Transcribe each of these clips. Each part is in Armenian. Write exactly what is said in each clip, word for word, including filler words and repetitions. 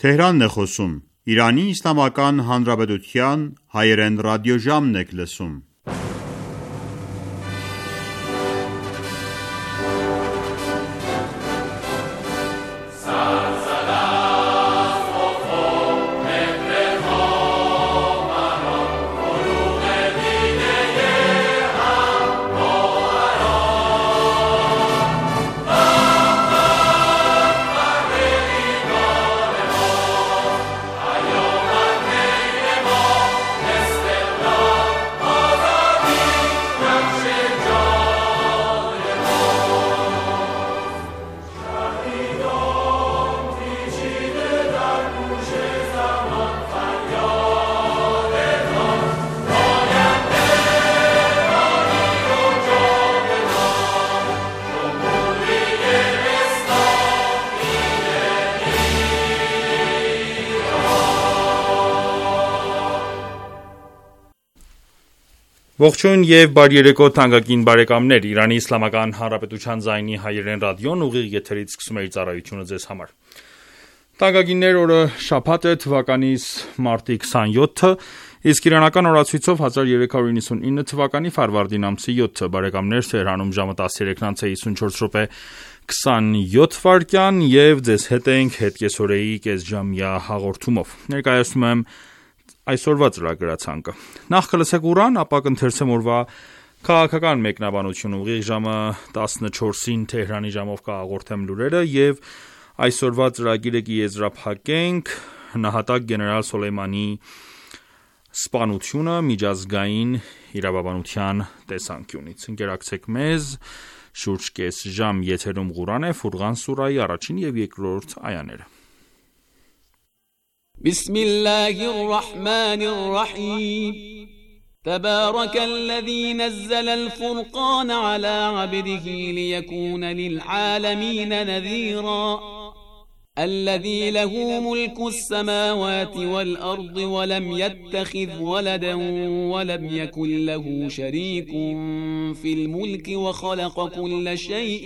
Թեհրանն է խոսում, Իրանի Իսլամական Հանրապետության հայերեն ռադիոժամն եք լսում։ Ողջույն եւ բարի երեկո թանկագին բարեկամներ, Իրանի Իսլամական Հանրապետության ձայնի հայերեն ռադիոն ուղիղ եթերից սկսում է իր ծառայությունը ձեզ համար։ Թանկագիններ, օրը շաբաթ է, թվականիս մարտի քսանյոթը, իսկ իրանական օրացույցով հազար երեք հարյուր իննսունինը թվականի ֆարվարդին ամսի յոթը, բարեկամներ, Թեհրանում ժամը տասներեքն է հիսունչորս րոպե քսանյոթ վայրկյան եւ ձեզ հետ ենք հետկեսօրեի կեսժամյա հաղորդումով։ Ներկայացնում եմ այսօրվա ծրագրացանկը։ Նախ կլսեք Ղուրան, ապա կընթերցեմ օրվա քաղաքական մեկնաբանությունը, ուղիղ ժամը տասնչորսին Թեհրանի ժամով կհաղորդեմ լուրերը եւ այսօրվա ծրագիրը կեզրափակենք նահատակ գեներալ Սոլեյմանի սպանությունը միջազգային իրավաբանության տեսանկյունից։ Ընկերակցեք մեզ, շուրջ կես ժամ եթերում Ղուրան է, Ֆուրղան սուրայի առաջին եւ երկրորդ այաները։ بسم الله الرحمن الرحيم تبارك الذي نزل الفرقان على عبده ليكون للعالمين نذيرا الذي له ملك السماوات والأرض ولم يتخذ ولدا ولم يكن له شريك في الملك وخلق كل شيء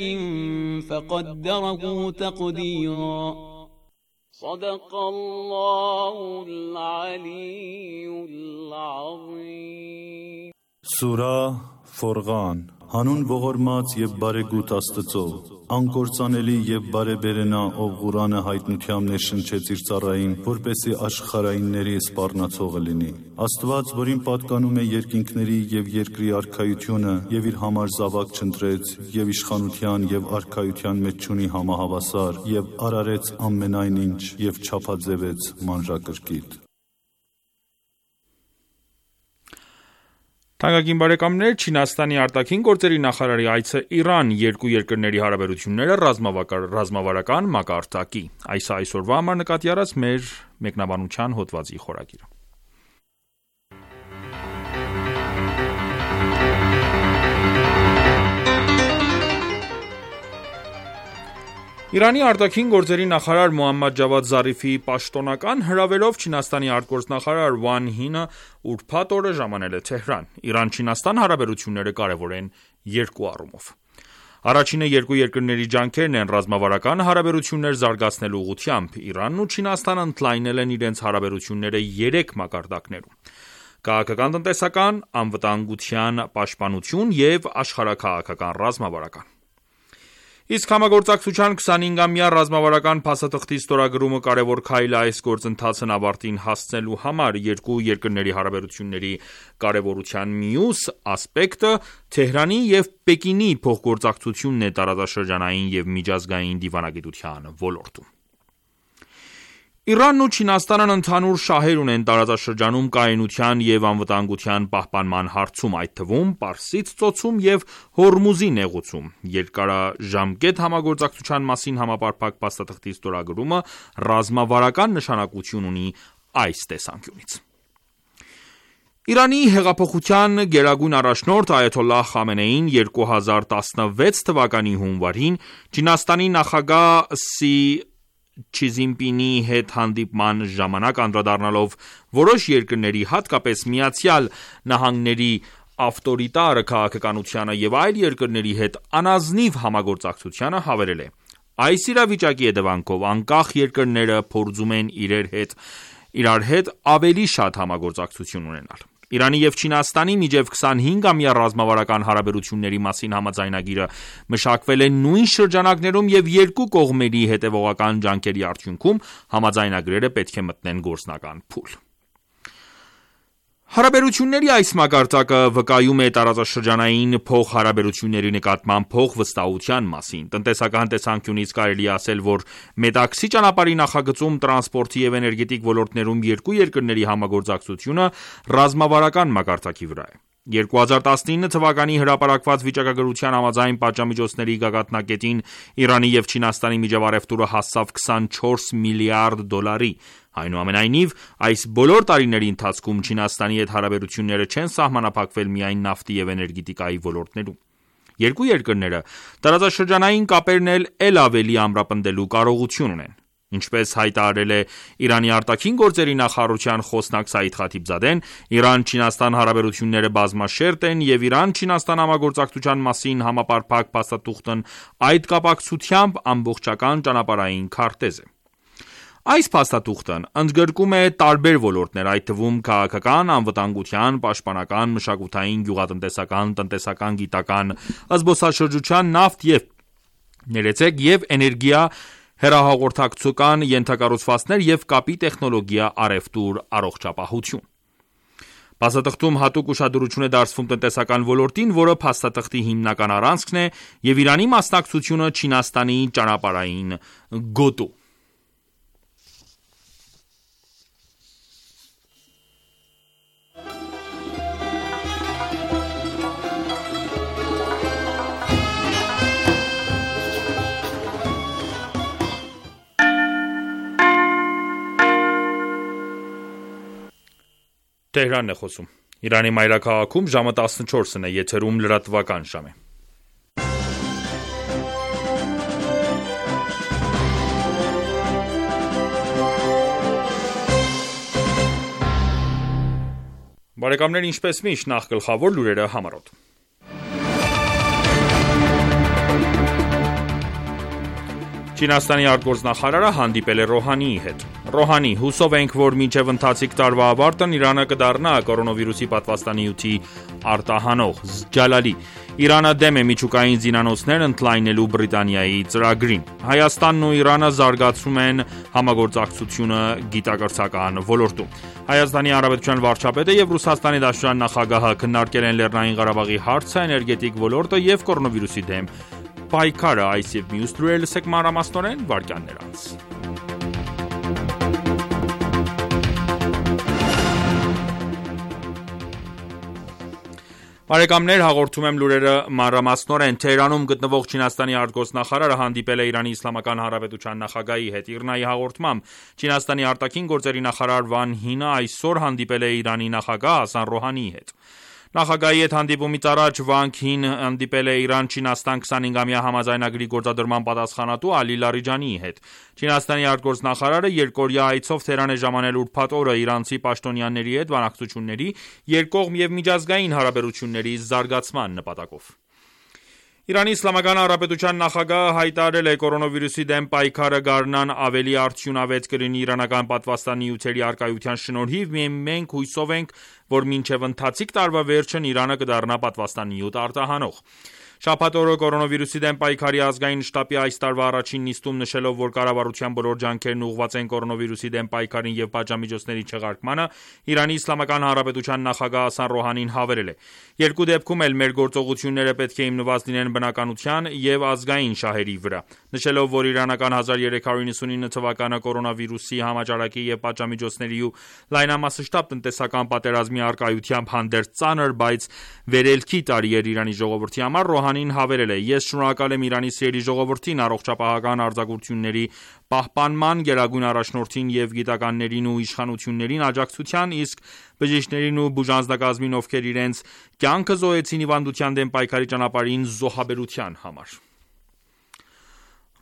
فقدره تقديرا صدق الله العلي العظيم Սուրա Ֆորղան Հանուն ողորմած եւ բարեգութ Աստծո անկործանելի եւ բարեբերենա ով Ղուրանը հայտնությամբ ներշնչեց իր ծառային որպեսի աշխարհայինների սպառնացողը լինի Աստված որին պատկանում է երկինքների եւ երկրի արքայությունը եւ իր համար զավակ չընտրեց եւ իշխանության եւ արքայության մեջ ունի համահավասար եւ արարեց ամենայն ինչ եւ չափաձևեց մանրակրկիտ Թանկագին բարեկամներ, Չինաստանի արտաքին գործերի նախարարի այցը Իրան երկու երկրների հարաբերությունները ռազմավարական մակարդակի։ Այս այսօրվա համար նկատի առած մեր մեկնաբանության հոդվածի խորագիրը։ Իրանի արտաքին գործերի նախարար Մոհամմադ Ջավադ Զարիֆի պաշտոնական հրավերով Չինաստանի արտգործնախարար Վան Հինը ուրբաթ օրը ժամանել է Թեհրան։ Իրան-Չինաստան հարաբերությունները կարևոր են երկու առումով։ Առաջինը երկու երկրների ջանքերն են ռազմավարական հարաբերություններ զարգացնելու ուղղությամբ։ Իրանն ու Չինաստանը ընդլայնել են իրենց հարաբերությունները երեք մակարդակներում՝ քաղաքական, տնտեսական, անվտանգության պաշտպանություն եւ աշխարհաքաղաքական ռազմավարական։ Իսկ համագործակցության քսանհինգամյա ռազմավարական փաստաթղթի ստորագրումը կարևոր քայլ է այս գործընթացն ավարտին հասցնելու համար։ Երկու երկրների հարաբերությունների կարևորության մյուս ասպեկտը Թեհրանի եւ Պեկինի փոխգործակցությունն է տարածաշրջանային եւ միջազգային դիվանագիտության ոլորտում։ Իրանն ու Չինաստանն ընդհանուր շահեր ունեն տարածաշրջանում կայունության եւ անվտանգության պահպանման հարցում, այդ թվում Պարսից ծոցում եւ Հորմուզի նեղուցում։ Երկարաժամկետ համագործակցության մասին համապարփակ փաստաթղթի ստորագրումը ռազմավարական նշանակություն ունի այս տեսանկյունից։ Իրանի հեղափոխության գերագույն առաջնորդ Այաթոլլահ Խամենեին երկու հազար տասնվեց թվականի հունվարին Չինաստանի նախագահ Սի Չիզինպինի հետ հանդիպման ժամանակ անդրադառնալով որոշ երկրների, հատկապես Միացյալ Նահանգների ավտորիտար քաղաքականությանը եւ այլ երկրների հետ անազնիվ համագործակցությանը հավելել է. Այս իրավիճակի հետևանքով անկախ երկրները փորձում են իրար հետ, իրար հետ ավելի շատ համագործակցություն ունենալ։ Իրանի և Չինաստանի միջև քսանհինգամյա ռազմավարական հարաբերությունների մասին համաձայնագիրը մշակվել է նույն շրջանակներում և երկու կողմերի հետևողական ջանքերի արդյունքում համաձայնագրերը պետք է մտնեն գործնական փուլ։ Հարաբերությունների այս մակարդակը վկայում է տարածաշրջանային փոխհարաբերությունների նկատմամբ փոխվստահության մասին։ Տնտեսական տեսանկյունից կարելի է ասել, որ Մետաքսի ճանապարհի նախագծում տրանսպորտի և էներգետիկ ոլորտներում երկու երկրների համագործակցությունը ռազմավարական մակարդակի վրա է։ երկու հազար տասնինը թվականի հրապարակված վիճակագրության համաձայն պատժամիջոցների գագաթնակետին Իրանի և Չինաստանի միջև առևտուրը հասավ քսանչորս միլիարդ դոլարի։ Այնուամենայնիվ, այս բոլոր տարիների ընթացքում Չինաստանի հետ հարաբերությունները չեն սահմանափակվել միայն նավթի և էներգետիկայի ոլորտներում։ Երկու երկրները տարածաշրջանային կապերն էլ ավելի ամրապնդելու կարողություն ունեն։ Ինչպես հայտարարել է Իրանի արտաքին գործերի նախարարության խոսնակ Սաիդ Խաթիբզադեն, Իրան-Չինաստան հարաբերությունները բազմաշերտ են և Իրան-Չինաստան համագործակցության մասին համապարփակ փաստաթուղթն այդ կապակցությամբ ամբողջական ճանապարհային քարտեզ է։ Այս փաստաթուղթն ընդգրկում է տարբեր ոլորտներ, այդ թվում քաղաքական, անվտանգության, պաշտպանական, մշակութային, գյուղատնտեսական, տնտեսական, գիտական, զբոսաշրջության, նավթ և ներեցեք և էներգիա, հեռահաղորդակցական ենթակառուցվածքներ և կապի տեխնոլոգիա, առևտուր, առողջապահություն։ Փաստաթղթում հատուկ ուշադրություն է դարձվում տնտեսական ոլորտին, որը փաստաթղթի հիմնական առանցքն է, և Իրանի մասնակցությունը Չինաստանի ճանապարհային գոտու։ Թեհրանն է խոսում։ Իրանի մայրաքաղաքում ժամը տասնչորսն է, եթերում լրատվական ժամ է։ Բարեկամներ, ինչպես միշտ, նախ գլխավոր լուրերը համառոտ։ Չինաստանի արտգործնախարարը հանդիպել է Ռոհանիի հետ։ Ռոհանի, հուսով ենք, որ մինչև ընթացիկ տարվա ավարտն Իրանը կդառնա կորոնավիրուսի պատվաստանյութի արտահանող։ Ջալալի, Իրանը դեմ է միջուկային զինանոցներ ընդլայնելու Բրիտանիայի ծրագրին։ Հայաստանն ու Իրանը զարգացում են համագործակցությունը գիտակրթական ոլորտում։ Հայաստանի Հանրապետության վարչապետը եւ Ռուսաստանի Դաշնության նախագահը քննարկել են Լեռնային Ղարաբաղի հարցը, էներգետիկ ոլորտը եւ կորոնավիրուսի դեմ պայքարը, այս եւ մյուս լուրերը լսեք մանրամասնորեն վարքյաններ անց։ Բարեկամներ, հաղորդում եմ լուրերը մանրամասնորեն։ Թեհրանում գտնվող Չինաստանի արտգործնախարարը հանդիպել է Իրանի Իսլամական Հանրապետության նախագահի հետ։ ԻՌՆԱ-ի հաղորդմամբ Չինաստանի արտաքին գործերի նախարար Վան Հինը այսօր հանդիպել է Իրանի նախագահ Հասան Ռոհանիի հետ։ Նախագահի հետ հանդիպումից առաջ Վան Հին հանդիպել է Իրան-Չինաստան քսանհինգամյա համաձայնագրի գործադրման պատասխանատու Ալի Լարիջանիի հետ։ Չինաստանի արտգործնախարարը երկօրյա այցով Թեհրան է ժամանել ուրբաթ օրը իրանցի պաշտոնյաների հետ բանակցությունների, երկկողմ և միջազգային հարաբերությունների զարգացման նպատակով։ Իրանի Իսլամական Հանրապետության նախագահը հայտարարել է կորոնավիրուսի դեմ պայքարը գարնան ավելի արդյունավետ կլինի իրանական պատվաստանյութերի առկայության շնորհիվ, մենք հույսով ենք, որ մինչև ընթացիկ տարվա վերջն Իրանը կդառնա պատվաստանյութ արտահանող։ Շաբաթ օրը կորոնավիրուսի դեմ պայքարի ազգային շտաբի այս տարվա առաջին նիստում նշելով, որ կառավարության բոլոր ջանքերն ուղղված են կորոնավիրուսի դեմ պայքարին և պատժամիջոցների չեղարկմանը, Իրանի Իսլամական Հանրապետության նախագահ Հասան Ռոհանին հավելել է. «Երկու դեպքում էլ մեր գործողությունները պետք է հիմնված լինեն բնականության և ազգային շահերի վրա», նշելով, որ իրանական հազար երեք հարյուր նվաթ թվականը կորոնավիրուսի համաճարակի և պատժամիջոցների ու լայնամասշտաբ տնտեսական պատերազմի առկայությամբ հանդերձ ծանր, բայց վերելքի տարի էր Իրանի ժողովրդի համար, Ռոհանին հավելել է. «Ես շնորհակալ եմ Իրանի սիրելի ժողովրդին, առողջապահական արձակուրդների պահպանման գերագույն առաջնորդին և գիտականներին ու իշխանություններին աջակցության, իսկ բժիշկներին ու բուժանձնակազմին, ովքեր իրենց կյանքը զոհեցին հիվանդության դեմ պայքարի ճանապարհին, զոհաբերության համար»։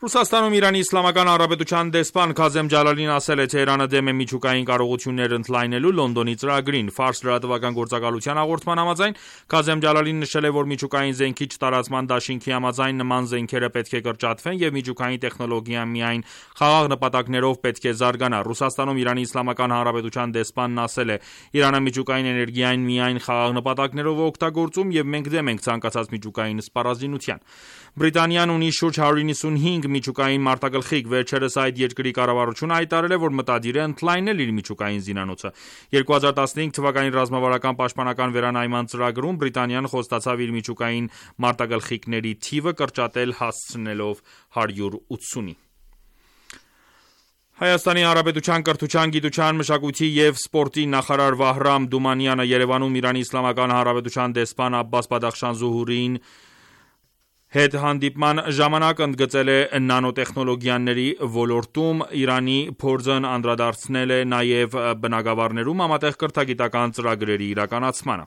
Ռուսաստանում Իրանի Իսլամական Հանրապետության դեսպան Քազեմ Ջալալին ասել է, թե Իրանը դեմ է միջուկային կարողություններ ընդլայնելու Լոնդոնի ծրագրին։ Ֆարս լրատվական գործակալության հաղորդման համաձայն Քազեմ Ջալալին նշել է, որ միջուկային զենքի չտարածման դաշինքի համաձայն նման զենքերը պետք է կրճատվեն եւ միջուկային տեխնոլոգիան միայն խաղաղ նպատակներով պետք է զարգանա։ Ռուսաստանում Իրանի Իսլամական Հանրապետության դեսպանն ասել է. Իրանը միջուկային էներգիային միայն խաղաղ նպատակներով է օգտագործում եւ մենք դեմ ենք ցանկացած միջուկային սպառազինության։ Բրիտանիան ունի շուրջ հարյուր իննսունհինգ միջուկային մարտագլխիկ, վերջերս այդ երկրի կառավարությունը հայտարարել է, որ մտադիր է ընդլայնել իր միջուկային զինանոցը։ երկու հազար տասնհինգ թվականի ռազմավարական պաշտպանական վերանայման ծրագրում Բրիտանիան խոստացավ իր միջուկային մարտագլխիկների թիվը կրճատել հասցնելով հարյուր ութսունի։ Հայաստանի Հանրապետության կրթության, գիտության, մշակույթի և սպորտի նախարար Վահրամ Դումանյանը Երևանում Իրանի Իսլամական Հանրապետության դեսպան Աբբաս Բադախշան Զուհուրիին հետ հանդիպման ժամանակ ընդգծել է նանոտեխնոլոգիաների ոլորտում Իրանի փորձն անդրադարձնել է նաև բնագավառներում համատեղ կրթագիտական ծրագրերի իրականացմանը։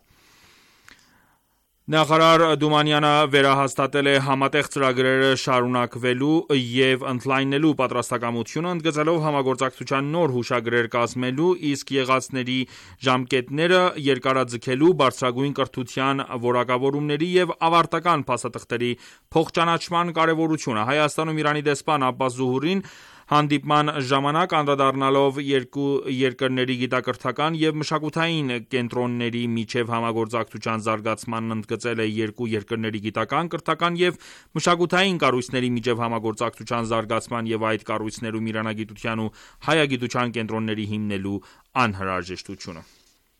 Նախարար Դումանյանը վերահաստատել է համատեղ ծրագրերը շարունակվելու և ընդլայնելու պատրաստակամությունը, ընդգծելով համագործակցության նոր հուշագրեր կազմելու, իսկ եղածների ժամկետները երկարաձգելու, բարձրագույն կրթության որակավորումների և ավարտական փաստաթղթերի փոխճանաչման կարևորությունը։ Հայաստանում Իրանի դեսպան Աբբաս Զուհուրին հանդիպման ժամանակ անդրադառնալով երկու երկրների գիտակրթական և մշակութային կենտրոնների միջև համագործակցության զարգացմանն ընդգծել է երկու երկրների գիտական, կրթական և մշակութային կառույցների միջև համագործակցության զարգացման և այդ կառույցներում իրանագիտության ու հայագիտության կենտրոնների հիմնելու անհրաժեշտությունը։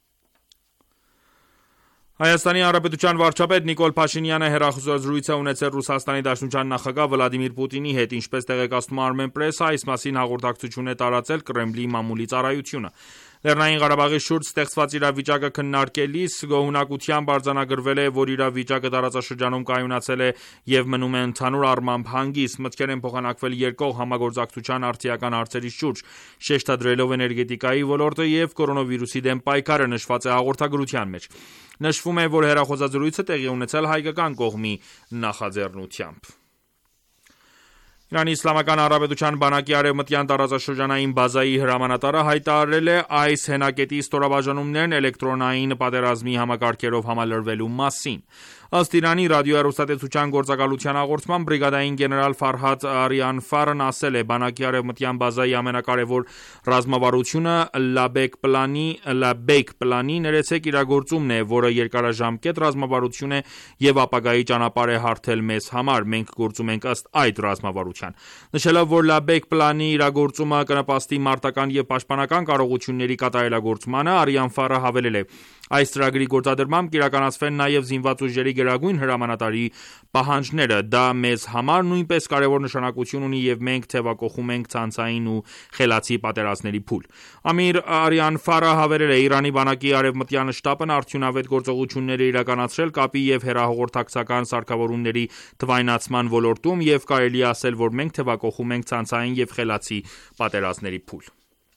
Հայաստանի Հանրապետության վարչապետ Նիկոլ Փաշինյանը հեռախոսազրույց է ունեցել Ռուսաստանի Դաշնության նախագահ Վլադիմիր Պուտինի հետ, ինչպես տեղեկացնում է Armenpress-ը, այս մասին հաղորդակցություն է տարածել Կրեմլի մամուլի ծառայությունը։ Լեռնային Ղարաբաղի շուրջ ստեղծված իրավիճակը քննարկելիս գոհունակությամբ արձանագրվել է, որ իրավիճակը տարածաշրջանում կայունացել է և մնում է ընդհանուր առմամբ հանգիստ, մտքեր են փոխանակվել երկկողմ համագործակցության արդիական հարցերի շուրջ, շեշտադրելով էներգետիկայի ոլորտը և կորոնավիրուսի դեմ պայքարը, նշված է հաղորդագրության մեջ։ Նշվում է, որ հեռախոսազրույցը տեղի ունեցել հայկական կողմի նախաձեռնությամբ։ Իրանի Իսլամական Հանրապետության բանակի արևմտյան տարածաշրջանային բազայի հրամանատարը հայտարարել է այս հենակետի ստորաբաժանումներն էլեկտրոնային պատերազմի համակարգերով համալրվելու մասին։ Ըստ Իրանի ռադիոհեռուստատեսության գործակալության հաղորդման բրիգադային գեներալ Ֆարհադ Արիանֆարն ասել է. բանակի արևմտյան բազայի ամենակարևոր ռազմավարությունը Լաբեկ պլանի Լաբեկ պլանի ներեցեք իրագործումն է, որը երկարաժամկետ ռազմավարություն է եւ ապագայի ճանապարհ է հարթել մեզ համար։ Մենք գործում ենք ըստ այդ ռազմավարության։ Նշելով, որ Լաբեկ պլանի իրագործումը կնպաստի մարտական եւ պաշտպանական կարողությունների կատարելագործմանը, Արիանֆարը հավելել է. այս ծրագրի գործադրմամբ կիրականացվեն նաև զինված ուժերի գերագույն հրամանատարի պահանջները։ Դա մեզ համար նույնպես կարևոր նշանակություն ունի եւ մենք թեւակողում ենք ցանցային ու խելացի պատերազմների փուլ։ Ամիր Արիանֆարը հավելել է. Իրանի բանակի արևմտյան շտաբն արդյունավետ գործողություններ է իրականացրել կապի եւ հեռահաղորդակցական սարքավորումների թվայնացման ոլորտում եւ կարելի է ասել, որ մենք թեւակողում ենք ցանցային եւ խելացի պատերազմների փուլ։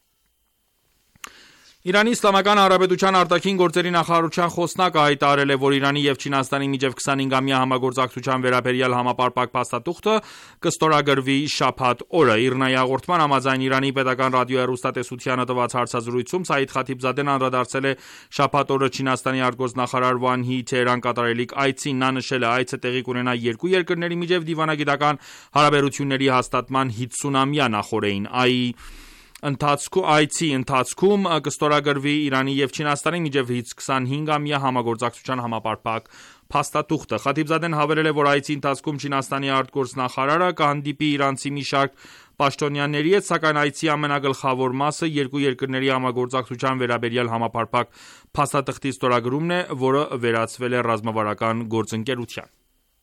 Իրանի Իսլամական Հանրապետության արտաքին գործերի նախարարության խոսնակը հայտարարել է, որ Իրանի եւ Չինաստանի միջև քսանհինգամյա համագործակցության վերաբերյալ համապարփակ փաստաթուղթը կստորագրվի շաբաթ օրը։ ԻՌՆԱ-ի հաղորդման համաձայն Իրանի պետական ռադիոհեռուստատեսությանը տված հարցազրույցում Սաիդ Խաթիբզադեն անդրադարձել է շաբաթ օրը Չինաստանի արտգործնախարար Վան Հի Թեհրան կատարելիք այցին։ Նա նշել է, այցը տեղի կունենա երկու երկրների միջև դիվանագիտական հարաբերությունների հաստատման հինգսունամյա նախօրեին։ Այ Ընթացքում այցի ընթացքում կստորագրվի Իրանի եւ Չինաստանի միջև քսանհինգամյա համագործակցության համապարփակ փաստաթուղթը։ Խաթիբզադեն հավելել է, որ այցի ընթացքում Չինաստանի արտգործնախարարը կհանդիպի իրանցի մի շարք պաշտոնյաների հետ, սակայն այցի ամենագլխավոր մասը երկու երկրների համագործակցության վերաբերյալ համապարփակ փաստաթղթի ստորագրումն է, որը վերածվել է ռազմավարական գործընկերության։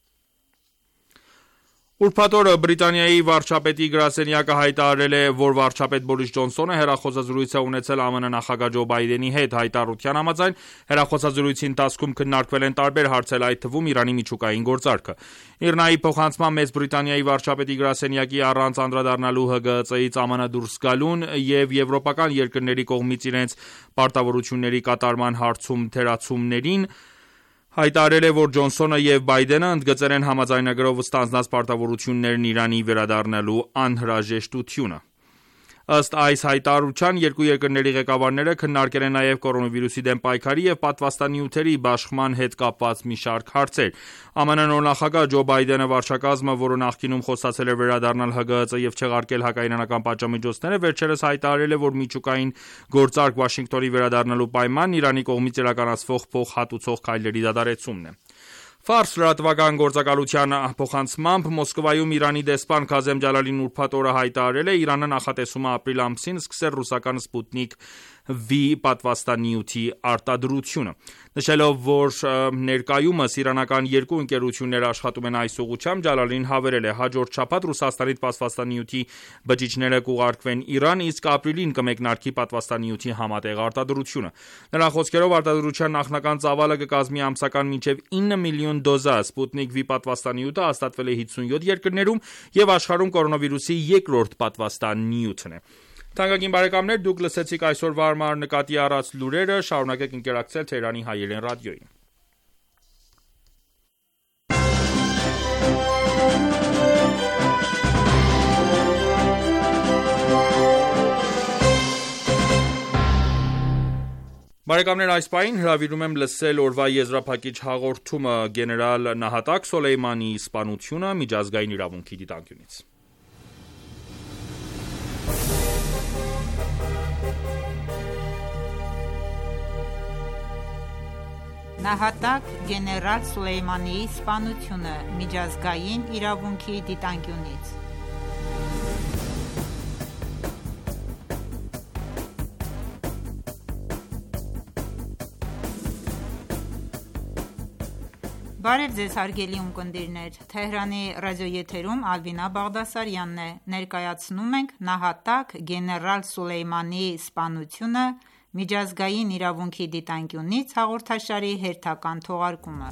Ուրբաթ օրը Բրիտանիայի վարչապետի գրասենյակը հայտարարել է, որ վարչապետ Բորիս Ջոնսոնը հեռախոսազրույց է ունեցել ԱՄՆ նախագահ Ջո Բայդենի հետ։ Հայտարարության համաձայն հեռախոսազրույցի ընթացքում քննարկվել են տարբեր հարցեր, այդ թվում Իրանի միջուկային գործարքը։ ԻՌՆԱ-ի փոխանցման Մեծ Բրիտանիայի վարչապետի գրասենյակի առանց անդրադառնալու ՀԳՀԾ-ից ԱՄՆ դուրս գալուն եւ եվրոպական երկրների կողմից իրենց պարտավորությունների կատարման հարցում թերացումներին հայտարարել է, որ Ջոնսոնը և Բայդենը ընդգծել են համաձայնագրով ստանձնած պարտավորություններն Իրանի վերադառնալու անհրաժեշտությունը։ Ըստ այս հայտարարության երկու երկրների ղեկավարները քննարկել են նաև կորոնավիրուսի դեմ պայքարի և պատվաստանյութերի բաշխման հետ կապված մի շարք հարցեր։ ԱՄՆ նոր նախագահ Ջո Բայդենը վարչակազմը, որը նախկինում խոստացել էր վերադառնալ Հ Գ Ծ և չեղարկել հակաիրանական պատժամիջոցները, վերջերս հայտարարել է, որ միջուկային գործարք Վաշինգտոնի վերադառնալու պայմանն Իրանի կողմից իրականացվող փոխհատուցող քայլերի դադարեցումն է։ Ֆարս լրատվական գործակալության փոխանցմամբ Մոսկվայում Իրանի դեսպան Քազեմ Ջալալին ուրբաթ օրը հայտարարել է. Իրանը նախատեսում է ապրիլ ամսին սկսել ռուսական Սպուտնիկ V պատվաստանյութի արտադրությունը, նշելով, որ ներկայումս իրանական երկու ընկերություններ աշխատում են այս ուղղությամբ, Ջալալին հավելել է. հաջորդ շաբաթ Ռուսաստանից պատվաստանյութի բջիջները կուղարկվեն Իրան, իսկ ապրիլին կմեկնարկի պատվաստանյութի համատեղ արտադրությունը։ Նրա խոսքերով արտադրության նախնական ծավալը կկազմի ամսական մինչև ինը միլիոն դոզա։ Սպուտնիկ V պատվաստանյութը հաստատվել է հիսունյոթ երկրներում և աշխարհում կորոնավիրուսի երկրորդ պատվաստանյութն է։ Թանկագին բարեկամներ, դուք լսեցիք այսօրվա համար նկատի առած լուրերը, շարունակեք ընկերակցել Թեհրանի հայերեն ռադիոյին։ Բարեկամներ, այս պահին հրավիրում եմ լսել օրվա եզրափակիչ հաղորդումը գեներալ Նահատակ Սոլեյմանիի սպանությունը միջազգային իրավունքի դիտանկյունից։ Նահատակ գեներալ Սուլեյմանիի սպանությունը միջազգային իրավունքի դիտանկյունից։ Բարև ձեզ հարգելի ունկնդիրներ, Թեհրանի ռադիոեթերում Ալվինա Բաղդասարյանն է, ներկայացնում ենք նահատակ գեներալ Սուլեյմանիի սպանությունը միջազգային իրավունքի դիտանկյունից հաղորդաշարի հերթական թողարկումը։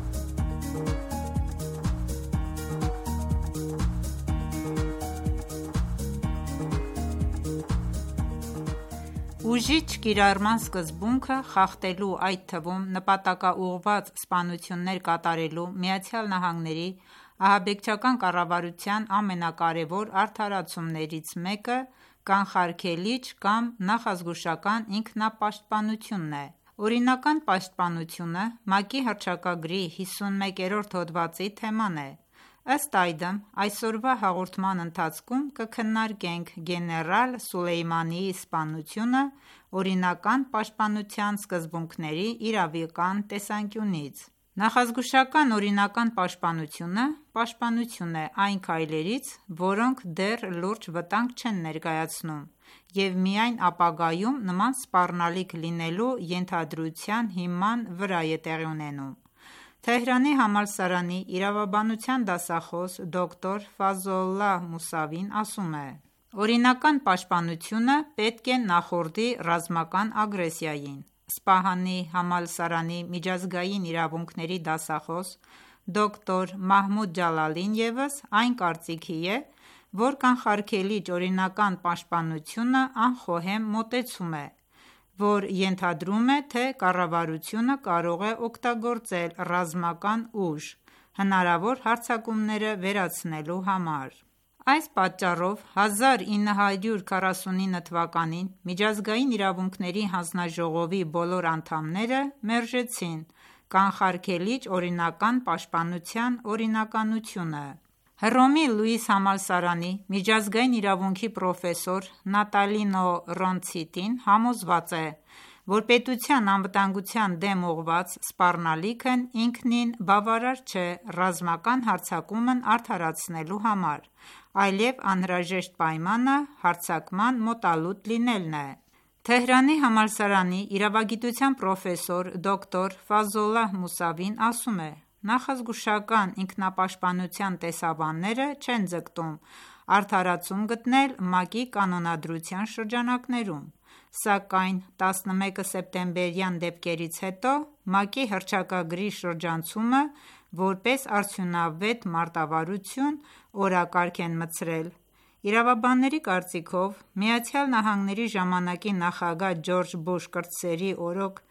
Ուժի չկիրառման սկզբունքը խախտելու, այդ թվում նպատակաուղղված սպանություններ կատարելու Միացյալ Նահանգների ահաբեկչական կառավարության ամենակարևոր արդարացումներից մեկը կանխարգելիչ կամ նախազգուշական ինքնապաշտպանությունն է։ Օրինական պաշտպանությունը ՄԱԿ-ի հռչակագրի հիսունմեկերորդ հոդվածի թեման է։ Ըստ այդմ, այսօրվա հաղորդման ընթացքում կքննարկենք գեներալ Սուլեյմանիի սպանությունը օրինական պաշտպանության սկզբունքների իրավական տեսանկյունից։ Նախազգուշական օրինական պաշտպանությունը պաշտպանություն է այն քայլերից, որոնք դեռ լուրջ վտանգ չեն ներկայացնում և միայն ապագայում նման սպառնալիք լինելու ենթադրության հիման վրա է տեղի ունենում։ Թեհրանի համալսարանի իրավաբանության դասախոս դոկտոր Ֆազոլլահ Մուսավին ասում է. Օրինական պաշտպանությունը պետք է նախորդի ռազմական ագրեսիային։ Սպահանի համալսարանի միջազգային իրավունքների դասախոս դոկտոր Մահմուդ Ջալալին ևս այն կարծիքի է, որ կանխարգելիչ օրինական պաշտպանությունը անխոհեմ մոտեցում է, որ ենթադրում է, թե կառավարությունը կարող է օգտագործել ռազմական ուժ հնարավոր հարձակումները վերացնելու համար։ Այս պատճառով հազար ինը հարյուր քառասունինը թվականին Միջազգային իրավունքների հանձնաժողովի բոլոր անդամները մերժեցին կանխարգելիչ օրինական պաշտպանության օրինականությունը։ Հռոմի Լուիս համալսարանի միջազգային իրավունքի պրոֆեսոր Նատալինո Ռոնցիտին համոզված է, որ պետության անվտանգության դեմ ուղղված սպառնալիքն ինքնին բավարար չէ ռազմական հարձակումն արդարացնելու համար, այլև անհրաժեշտ պայմանը հարձակման մոտալուտ լինելն է։ Թեհրանի համալսարանի իրավագիտության պրոֆեսոր դոկտոր Ֆազոլլահ Մուսավին ասում է. Նախազգուշական ինքնապաշտպանության տեսաբանները չեն ձգտում արդարացում գտնել ՄԱԿ-ի կանոնադրության շրջանակներում, սակայն տասնմեկը սեպտեմբերյան դեպքերից հետո ՄԱԿ-ի հռչակագրի շրջանցումը որպես արդյունավետ մարտավարություն օրակարգ են մտցրել։ Իրավաբանների կարծիքով Միացյալ Նահանգների ժամանակի նախագահ Ջորջ Բուշ կրտսերի օրոք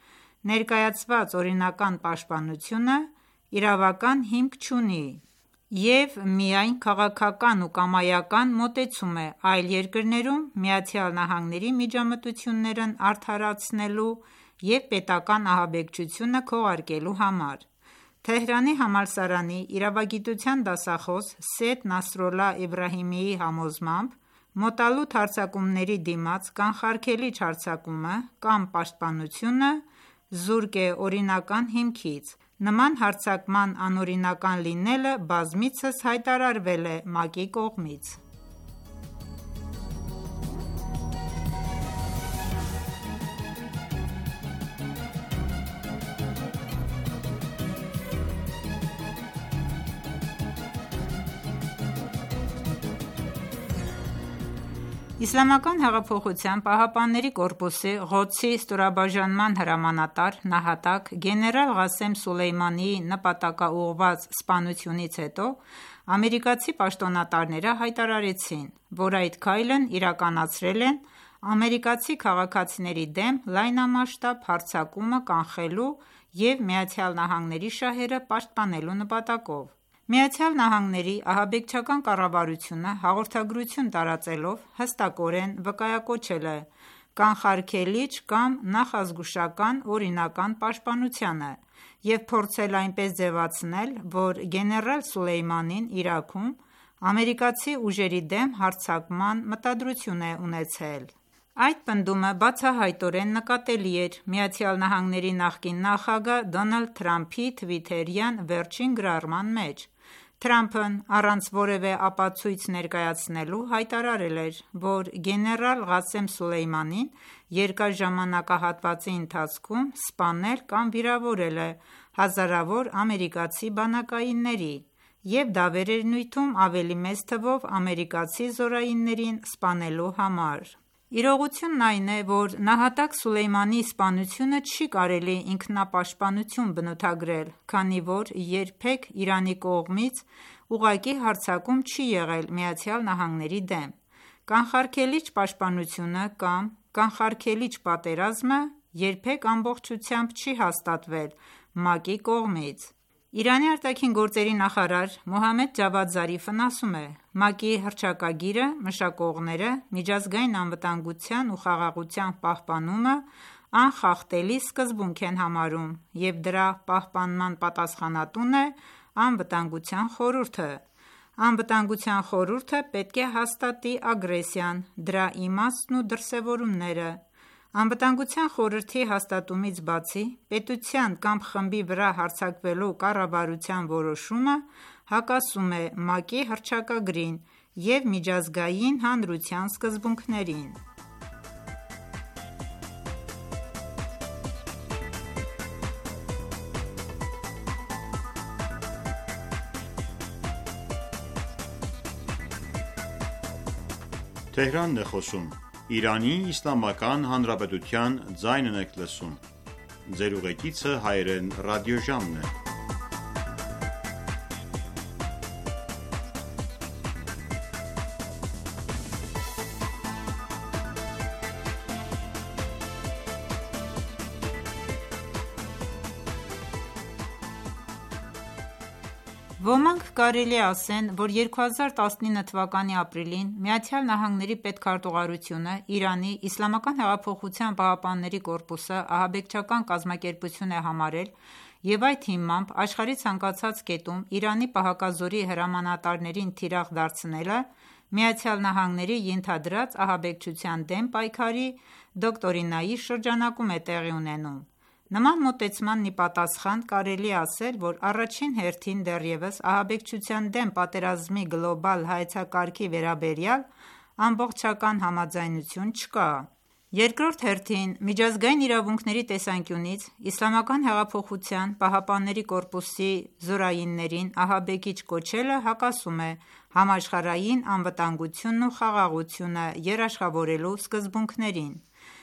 Ներկայացված օրինական պաշտպանությունը իրավական հիմք չունի և միայն քաղաքական ու կամայական մոտեցում է այլ երկրներում ԱՄՆ-ի միջամտություններն արդարացնելու և պետական ահաբեկչությունը քողարկելու համար: Թեհրանի համալսարանի իրավագիտության դասախոս Սեյեդ Նասրոլլահ Էբրահիմիի համոզմամբ, մոտալուտ հարձակումների դիմաց կանխարգելիչ հարձակումը կամ պաշտպանությունը զուրկ է օրինական հիմքից: Նման հարձակման անօրինական լինելը բազմիցս հայտարարվել է ՄԱԿ-ի կողմից: Իսլամական հեղափոխության պահապանների կորպուսի Ղոդսի ստորաբաժանման հրամանատար նահատակ գեներալ Ղասեմ Սոլեյմանիի նպատակաուղղված սպանությունից հետո ամերիկացի պաշտոնատարները հայտարարեցին, որ այդ քայլն իրականացրել են ամերիկացի քաղաքացիների դեմ լայնամասշտաբ հարձակումը կանխելու և ԱՄՆ-ի շահերը պաշտպանելու նպատակով: ԱՄՆ-ի ահաբեկչական կառավարությունը հաղորդագրություն տարածելով հստակորեն վկայակոչել է կանխարգելիչ կամ նախազգուշական օրինական պաշտպանությանը և փորձել այնպես ձևացնել, որ գեներալ Սոլեյմանին Իրաքում ամերիկացի ուժերի դեմ հարձակման մտադրություն է ունեցել: Այդ պնդումը բացահայտորեն նկատելի էր ԱՄՆ նախկին նախագահ Դոնալդ Թրամփի թվիթերյան վերջին գրառման մեջ: Թրամփն առանց որևէ ապացույց ներկայացնելու հայտարարել էր, որ գեներալ Ղասեմ Սոլեյմանին երկար ժամանակահատվածի ընթացքում սպանել կամ վիրավորել է հազարավոր ամերիկացի բանակայինների և դավեր էր նյութում ավելի մեծ թվով ամերիկացի զորայիններին սպանելու համար: Իրողությունն այն է, որ նահատակ Սոլեյմանիի սպանությունը չի կարելի ինքնապաշտպանություն բնութագրել, քանի որ երբեք Իրանի կողմից ուղղակի հարձակում չի եղել ԱՄՆ-ի դեմ: Կանխարգելիչ պաշտպանությունը կամ կանխարգելիչ պատերազմը երբեք ամբողջությամբ չի հաստատվել ՄԱԿ-ի կողմից: Իրանի ԱԳ նախարար Մոհամմեդ Ջավադ Զարիֆն ասում է. «ՄԱԿ-ի հռչակագիրը մշակողները միջազգային անվտանգության ու խաղաղության պահպանումը անխախտելի սկզբունք են համարում և դրա պահպանման պատասխանատուն է Անվտանգության խորհուրդը: Անվտանգության խորհուրդը պետք է հաստատի ագրեսիան, դրա իմաստն ու դրսևորումները: Անվտանգության խորհրդի հաստատումից բացի, պետության կամ խմբի վրա հարձակվելու կառավարության որոշումը հակասում է ՄԱԿ-ի հռչակագրին և միջազգային հանրության սկզբունքներին»: Ոմանք կարելի է ասեն, որ երկու հազար տասնինը թվականի ապրիլին ԱՄՆ պետքարտուղարությունը Իրանի ԻՀՊԿ-ը ահաբեկչական կազմակերպություն է համարել և այդ հիմամբ աշխարհի ցանկացած կետում Իրանի պահակազորի հրամանատարներին թիրախ դարձնելը ԱՄՆ-ի ենթադրած ահաբեկչության դեմ պայքարի դոկտրինայի շրջանակում է տեղի ունենում: Նման մոտեցման ի պատասխան կարելի է ասել, որ առաջին հերթին դեռևս ահաբեկչության դեմ պատերազմի գլոբալ հայեցակարգի վերաբերյալ ամբողջական համաձայնություն չկա: Երկրորդ հերթին, միջազգային իրավունքների տեսանկյունից ԻՀՊԿ-ի զորայիններին ահաբեկիչ կոչելը հակասում է համաշխարհային անվտանգությունն ու խաղաղությունը երաշխավորելու սկզբունքներին: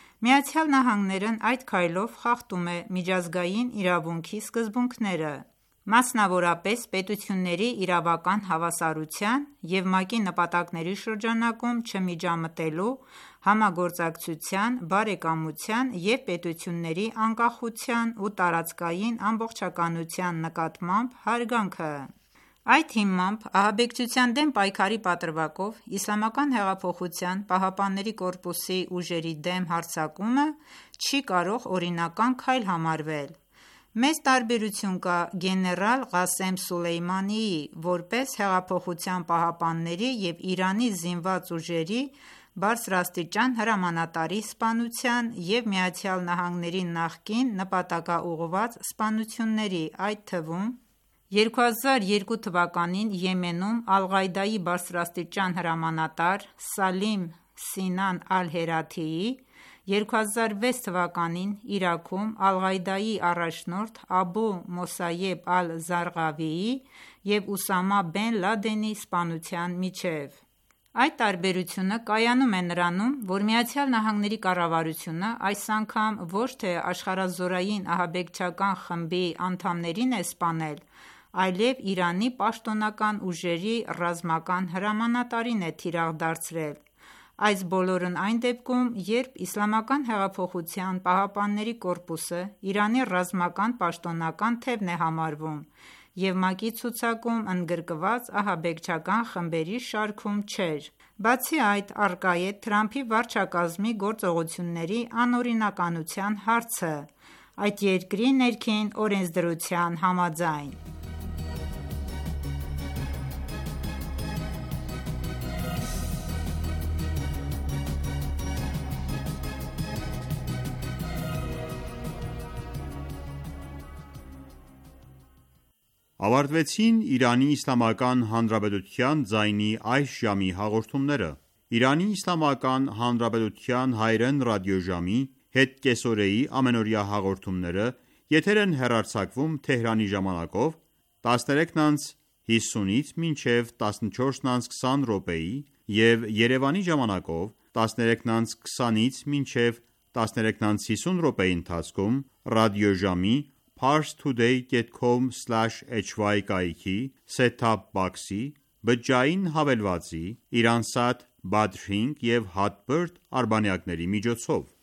ԱՄՆ-ն այդ քայլով խախտում է միջազգային իրավունքի սկզբունքները: մասնավորապես պետությունների իրավական հավասարության և ՄԱԿ-ի նպատակների շրջանակում չմիջամտելու, համագործակցության, բարեկամության և պետությունների անկախության ու տարածքային ամբողջականության նկատմամբ հարգանքը: Այդ հիմամբ, ահաբեկչության դեմ պայքարի պատրվակով Իսլամական հեղափոխության պահապանների կորպուսի ուժերի դեմ հարձակումը չի կարող օրինական քայլ համարվել: Մեծ տարբերություն կա գեներալ Ղասեմ Սոլեյմանիի՝ որպես հեղափոխության պահապանների և Իրանի զինված ուժերի բարձրաստիճան հրամանատարի սպանության և ԱՄՆ-ի նախկին նպատակաուղղված սպանությունների, այդ թվում երկու հազար երկու թվականին Եմենում Ալ-Ղաիդայի բարձրաստիճան հրամանատար Սալիմ Սինան Ալ-Հերաթիի, երկու հազար վեց թվականին Իրաքում Ալ-Ղաիդայի առաջնորդ Աբու Մոսայեբ Ալ-Զարղավիի և Ուսամա Բեն Լադենի սպանության միջև: Այդ տարբերությունը կայանում է նրանում, որ ԱՄՆ-ի կառավարությունը այս անգամ ոչ թե աշխարհազորային ահաբեկչական խմբի անդամներին է սպանել, այլև Իրանի պաշտոնական ուժերի ռազմական հրամանատարին է թիրախ դարձրել: Այս բոլորն այն դեպքում, երբ Իսլամական հեղափոխության պահապանների կորպուսը Իրանի ռազմական պաշտոնական թևն է համարվում և ՄԱԿ-ի ցուցակում ընդգրկված ահաբեկչական խմբերի շարքում չէր: Բացի այդ, առկա է Թրամփի վարչակազմի գործողությունների անօրինականության հարցը, այդ երկրի ներքին օրենսդրության համաձայն: Ավարտվեցին «Իրանի Իսլամական Հանրապետության» ձայնի այս ժամի հաղորդումները: Իրանի Իսլամական Հանրապետության հայրեն ռադիոժամի հետկեսօրեի ամենօրյա հաղորդումները եթեր են հեռարձակվում Թեհրանի ժամանակով տասներեքն անց հիսունից մինչև տասնչորսն անց քսան րոպեի և Երևանի ժամանակով տասներեքն անց քսանից մինչև տասներեքն անց հիսուն րոպեի ընթացքում ռադիոժամի Parstoday dot com slash h y կայքի set-top box-ի, բջջային հավելվածի, Iransat Badrink և Hotbird արբանյակների միջոցով: